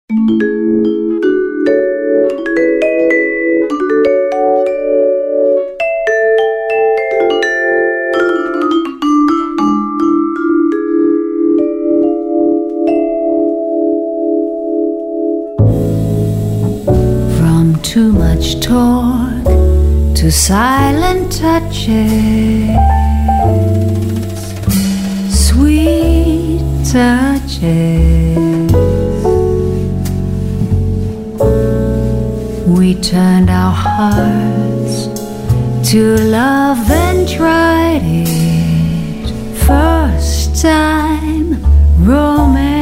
From too much talk to silent touches, sweet touches. We turned our hearts to love and tried it. First time romance.